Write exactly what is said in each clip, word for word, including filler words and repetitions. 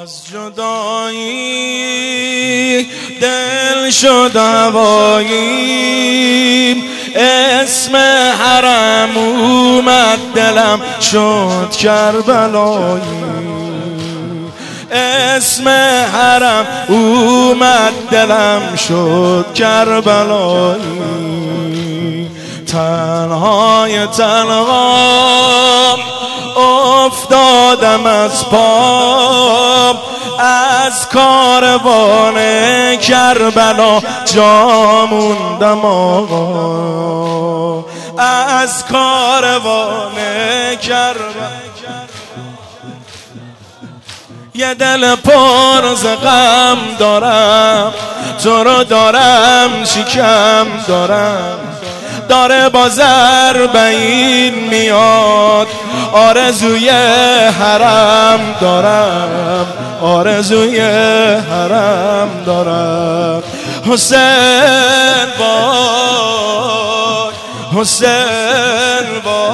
از جدایی دل شد هوایی، اسم حرم اومد دلم شد کربلایی، اسم حرم اومد دلم شد کربلایی. تنهای تنها افتادم از پا، از کاروان کربلا جا موندم آقا، از کاروان کربلا. یه دل پر ز غم دارم، تو رو دارم شکم دارم، داره با ضربین میاد، آرزوی حرم دارم، آرزوی حرم دارم. حسین وای، حسین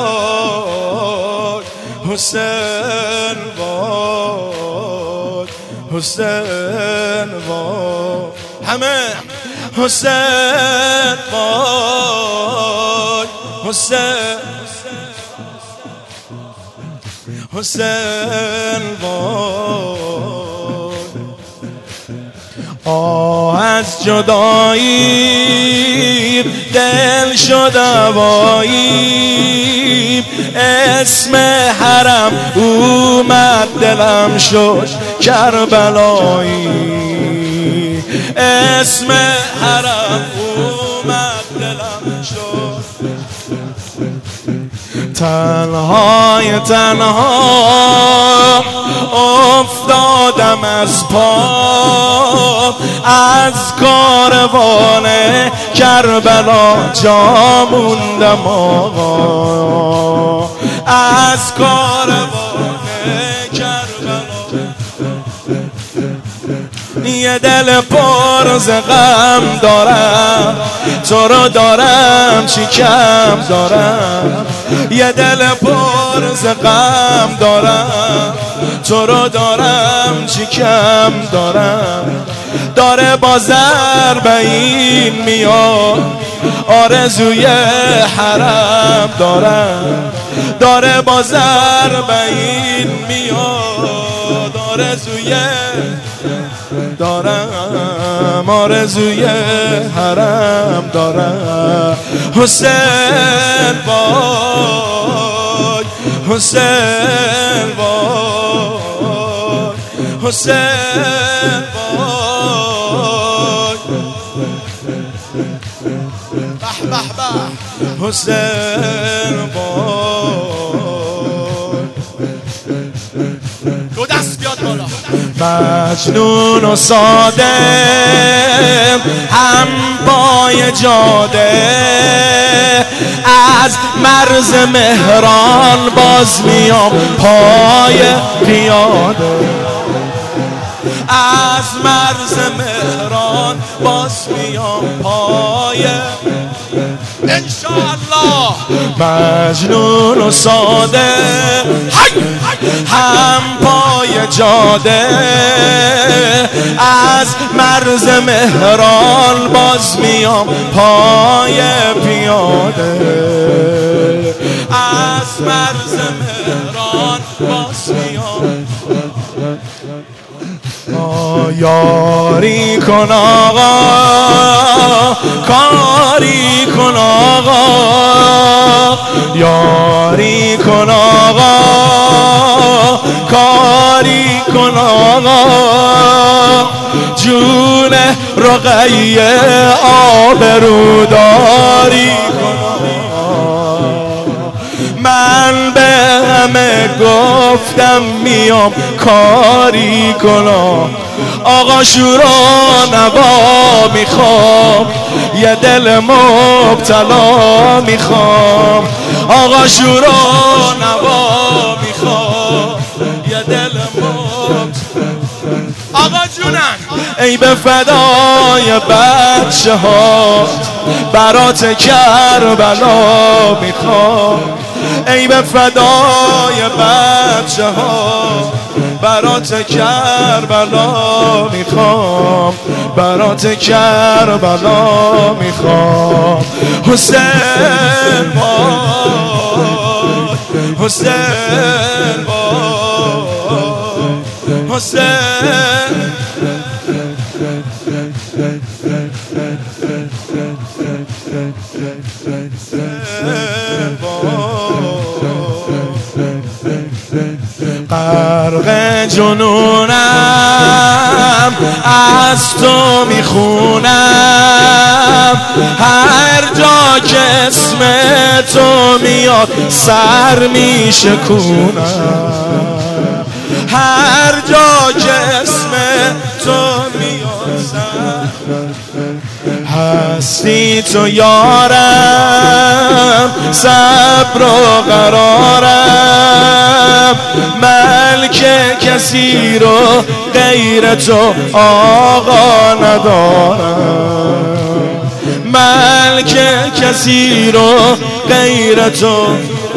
وای، حسین وای، حسین وای، همه حسین وای، حسین، حسین وای. آه از جدایی دل شد هوایی، اسم حرم اومد دلم شد کربلایی، اسم حرم اومد دلم شد. تنهای تنها افتادم از پا، از کاروان کربلا جا موندم آقا، از کاروان کربلا. یه دل پر ز غم دارم، تو رو دارم چی کم دارم، یه دل پر ز غم دارم، تو رو دارم چی کم دارم، داره با ضربین میاد، آرزوی حرم دارم، داره با ضربین میاد، آرزوی دارم، آرزوی حرم دارم. حسین وای، حسین وای، حسین وای، به به به، حسین وای. دو دست بیاد بالا. مجنون و ساده هم پای جاده، از مرز مهران باز میام پای پیاده، از مرز مهران باز میام پای انشاءالله. مجنون و ساده هم پای جاده، از مرز مهران باز میام پای پیاده، از مرز مهران باز میام. یاری کن آقا، کاری کن آقا، یاری کن آقا، کاری کن آقا، جون رقیه آبروداری کن آقا. من به همه گفتم میام کاری کنم، آقا شورا نوا میخوام، یه دل مبتلا میخوام، آقا شورا نوا میخوام، یه دل مبتلا. آقا جونم ای به فدای بچه ها برات کربلا میخوام، ای به فدای بچه ها برات کربلا میخوام، برات کربلا میخوام. حسین باد، حسین باد، حسین. غرق جنونم از تو میخونم، هر جا که اسم تو میاد سر میشکونم، هر جا که اسم تو میاد سر. هستی تو یارم، صبر و قرارم، ملک کسی رو غیر تو آقا ندارم، ملک کسی رو غیر تو.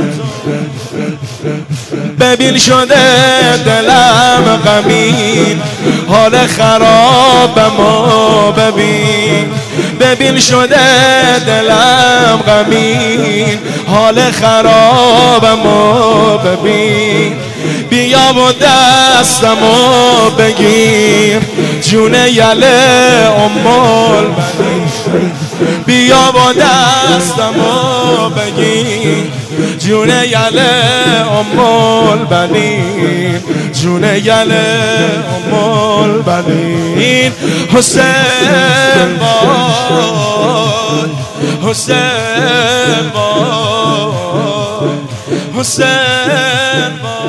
ببین شده دلم غمین، حال خرابمو ببین، ببین شده دلم غمین، حال خرابمو ببین. بیا و دستمو بگیر جون یله ام البنین، بیا و دستمو بگیر جون یله ام البنین، جون یله ام البنین. حسین باد، حسین باد، حسین باد.